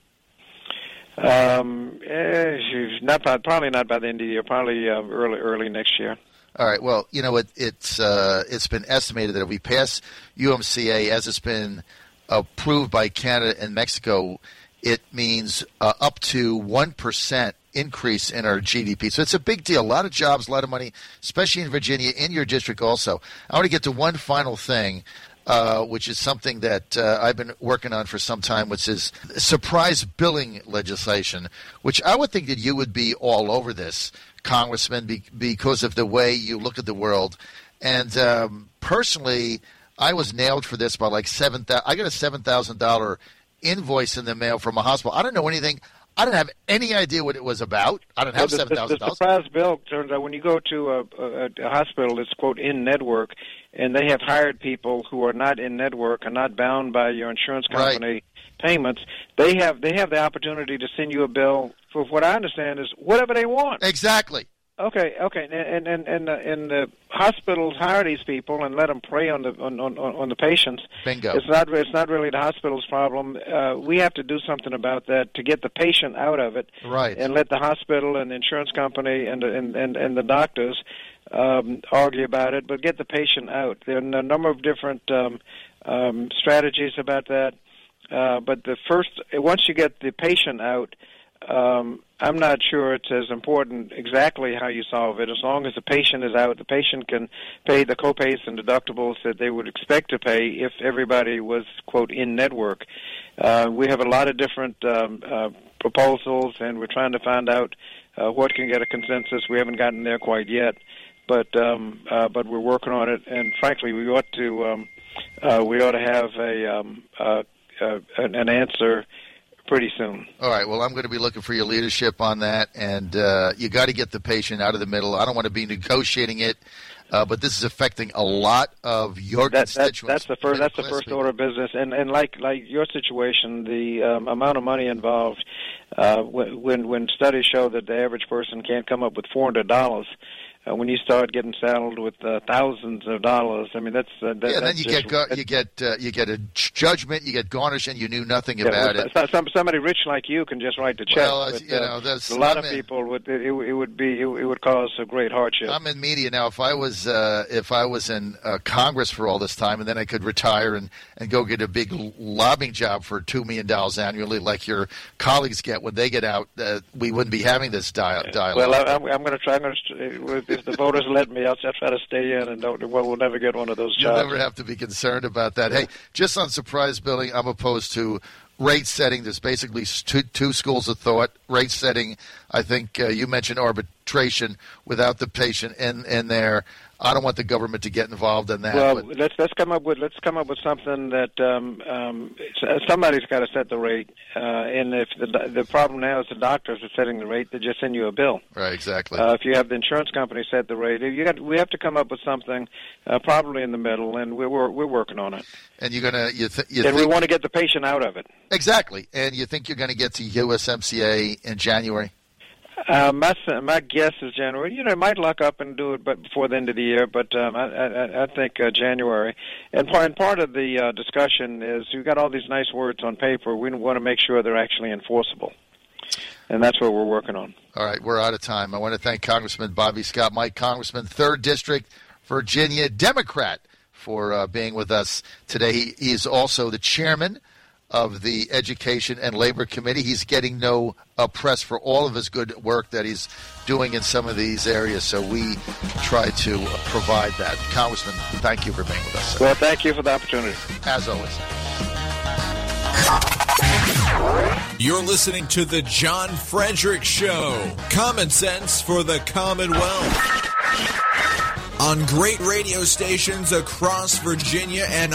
Um, eh, not by, probably not by the end of the year. Probably uh, early early next year. All right. Well, you know, it, it's uh, it's been estimated that if we pass U M C A as it's been approved by Canada and Mexico, it means uh, up to one percent increase in our G D P. So it's a big deal. A lot of jobs, a lot of money, especially in Virginia, in your district also. I want to get to one final thing, uh, which is something that uh, I've been working on for some time, which is surprise billing legislation, which I would think that you would be all over this, Congressman, be, because of the way you look at the world. And um, personally, I was nailed for this by like seven thousand. I got a seven thousand dollar invoice in the mail from a hospital. I don't know anything. I didn't have any idea what it was about. I didn't have well, seven thousand dollars. The surprise bill turns out when you go to a, a, a hospital that's, quote, in network, and they have hired people who are not in network, are not bound by your insurance company right. payments, they have they have the opportunity to send you a bill for what I understand is whatever they want. Exactly. Okay, okay, and and and uh, and the hospitals hire these people and let them prey on the on, on, on the patients. Bingo. It's not it's not really the hospital's problem. Uh, we have to do something about that to get the patient out of it. Right. And let the hospital and the insurance company and the, and, and and the doctors um, argue about it, but get the patient out. There are a number of different um, um, strategies about that. Uh, but the first, once you get the patient out. Um, I'm not sure it's as important exactly how you solve it. As long as the patient is out, the patient can pay the copays and deductibles that they would expect to pay if everybody was, quote, in network. Uh, we have a lot of different um, uh, proposals, and we're trying to find out uh, what can get a consensus. We haven't gotten there quite yet, but um, uh, but we're working on it. And frankly, we ought to um, uh, we ought to have a um, uh, uh, an answer pretty soon. All right. Well, I'm going to be looking for your leadership on that, and uh, you got to get the patient out of the middle. I don't want to be negotiating it, uh, but this is affecting a lot of your that, constituents. That, that's the first. That's the first order of business, and and like like your situation, the um, amount of money involved. Uh, when when studies show that the average person can't come up with four hundred dollars. Uh, when you start getting saddled with uh, thousands of dollars, I mean that's uh, that, yeah. That's Then you just, get go- you get uh, you get a judgment, you get garnish, and you knew nothing yeah, about well, it. Some somebody rich like you can just write the check. Well, but, you uh, know, that's, a lot I'm of in, people would it, it would be it, it would cause a great hardship. I'm in media now. If I was uh, if I was in uh, Congress for all this time, and then I could retire and, and go get a big lobbying job for two million dollars annually, like your colleagues get when they get out, uh, we wouldn't be having this dia- dialogue. Well, I, I'm, I'm going to try. I'm gonna, if the voters let me, I'll try to stay in, and don't, well, we'll never get one of those jobs. You'll never have to be concerned about that. Hey, just on surprise billing, I'm opposed to rate setting. There's basically two, two schools of thought. Rate setting, I think uh, you mentioned arbitration without the patient in, in there. I don't want the government to get involved in that. Well, but. let's let's come up with let's come up with something that um, um, somebody's got to set the rate. Uh, and if the the problem now is the doctors are setting the rate, they just send you a bill. Right, exactly. Uh, if you have the insurance company set the rate, you got we have to come up with something uh, probably in the middle, and we're we're, we're working on it. And you're gonna you, th- you and think, we want to get the patient out of it. Exactly. And you think you're going to get to U S M C A in January? Uh, my my guess is January. You know, it might luck up and do it, but before the end of the year. But um, I, I, I think uh, January. And part and part of the uh, discussion is you've got all these nice words on paper. We want to make sure they're actually enforceable, and that's what we're working on. All right, we're out of time. I want to thank Congressman Bobby Scott, Mike Congressman, third District, Virginia, Democrat, for uh, being with us today. He, he is also the chairman of the Education and Labor Committee. He's getting no uh, press for all of his good work that he's doing in some of these areas, so we try to uh, provide that. Congressman, thank you for being with us. Well, thank you for the opportunity. As always. You're listening to The John Frederick Show. Common sense for the Commonwealth. On great radio stations across Virginia and